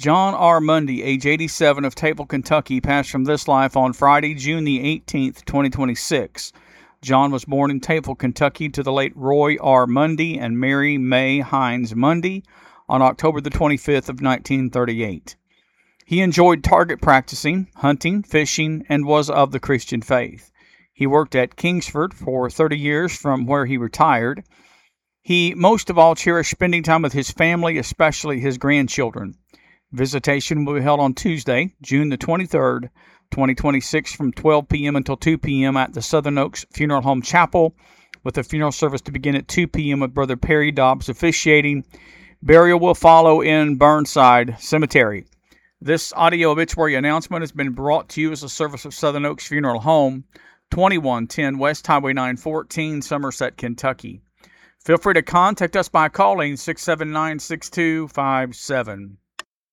John R. Mundy, age 87, of Table, Kentucky, passed from this life on Friday, June the 18th, 2026. John was born in Table, Kentucky, to the late Roy R. Mundy and Mary May Hines Mundy on October the 25th of 1938. He enjoyed target practicing, hunting, fishing, and was of the Christian faith. He worked at Kingsford for 30 years, from where he retired. He most of all cherished spending time with his family, especially his grandchildren. Visitation will be held on Tuesday, June the 23rd, 2026, from 12 p.m. until 2 p.m. at the Southern Oaks Funeral Home Chapel, with the funeral service to begin at 2 p.m. with Brother Perry Dobbs officiating. Burial will follow in Burnside Cemetery. This audio obituary announcement has been brought to you as a service of Southern Oaks Funeral Home, 2110 West Highway 914, Somerset, Kentucky. Feel free to contact us by calling 679-6257.